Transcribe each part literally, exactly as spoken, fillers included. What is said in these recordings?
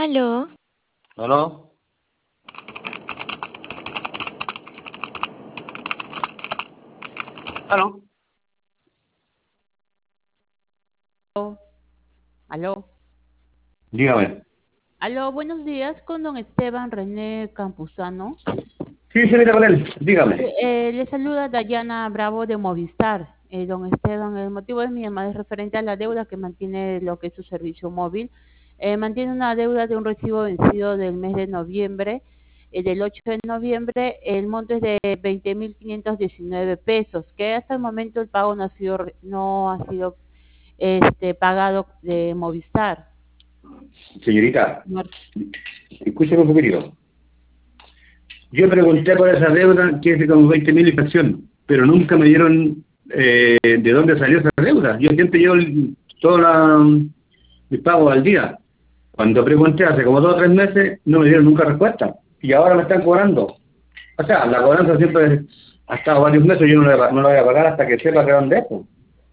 Aló. ¿Aló? ¿Aló? Aló. Dígame. Aló, buenos días con don Esteban René Campuzano. Sí, señorita con él, dígame. Eh, le saluda Dayana Bravo de Movistar. Eh, don Esteban, el motivo de mi llamada es referente a la deuda que mantiene lo que es su servicio móvil. Eh, mantiene una deuda de un recibo vencido del mes de noviembre, eh, del ocho de noviembre. El monto es de veinte mil quinientos diecinueve pesos, que hasta el momento el pago no ha sido, re- no ha sido este, pagado de Movistar. Señorita, No. escúcheme un poquitito. Yo pregunté por esa deuda que es de como veinte mil infracción, pero nunca me dieron eh, de dónde salió esa deuda. Yo siempre llevo el- todo la, mis pagos al día. Cuando pregunté hace como dos o tres meses, no me dieron nunca respuesta. Y ahora me están cobrando. O sea, la cobranza siempre ha estado varios meses, yo no la, no la voy a pagar hasta que sepa de dónde es. Pues.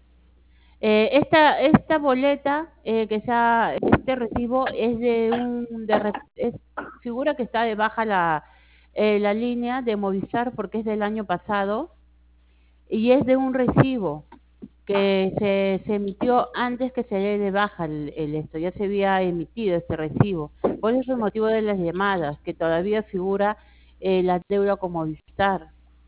Eh, esta, esta boleta, eh, que sea, este recibo es de un, de, re- es, figura que está de baja la, eh, la línea de Movistar porque es del año pasado y es de un recibo que se, se emitió antes que se dé de baja el, el esto, ya se había emitido este recibo. Por eso es el motivo de las llamadas, que todavía figura eh, la deuda con Movistar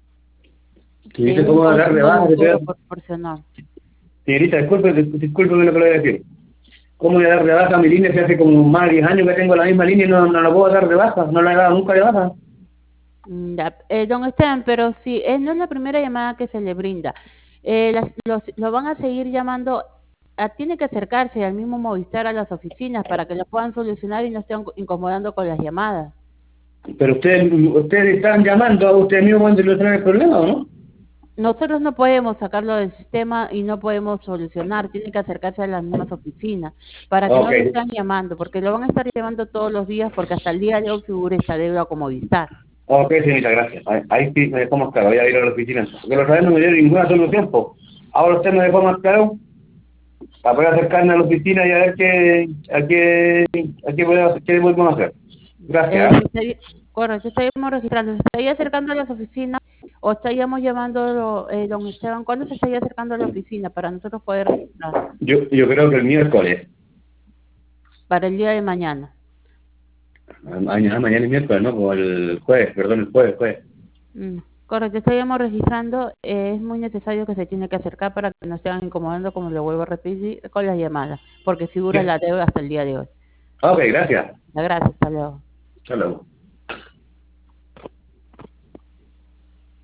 de Señorita, un ¿cómo dar de consumo de baja? un cobro proporcional. Señorita, disculpe, disculpe lo que le voy a decir. ¿Cómo voy a dar de baja mi línea si hace como más de diez años que tengo la misma línea y no, no la puedo dar de baja? No la he dado nunca de baja. Mm, ya, eh, don Esteban, pero sí, eh, no es la primera llamada que se le brinda. Eh, las- los, lo van a seguir llamando, ah, tiene que acercarse al mismo Movistar a las oficinas para que lo puedan solucionar y no estén incomodando con las llamadas. Pero ustedes, ustedes están llamando a ustedes mismos para solucionar el problema, ¿o no? Nosotros no podemos sacarlo del sistema y no podemos solucionar, tiene que acercarse a las mismas oficinas para que Ok. no lo estén llamando, porque lo van a estar llamando todos los días porque hasta el día de hoy figura esta deuda con Movistar. Ok, señorita, gracias. Ahí, ahí sí me dejó más claro, voy a ir a la oficina. Porque los sabes no me dieron ninguna solución, pues. Ahora usted me dejó más claro para poder acercarme a la oficina y a ver qué, a qué, a qué, podemos, qué podemos hacer. Eh, Gracias. se estaría- correcto, estaríamos registrando. ¿Se estaría acercando a las oficinas o estaríamos llamando, eh, don Esteban? ¿Cuándo se estaría acercando a la oficina para nosotros poder registrar? Yo, yo creo que el miércoles. Para el día de mañana. Mañana, mañana es miércoles, ¿no? Como el jueves, perdón, el jueves, jueves. Mm, correcto, estaríamos registrando. Eh, es muy necesario que se tiene que acercar para que no estén incomodando, como lo vuelvo a repetir, con las llamadas, porque figura Ya. la deuda hasta el día de hoy. Ok, gracias. Gracias, hasta luego. Hasta luego.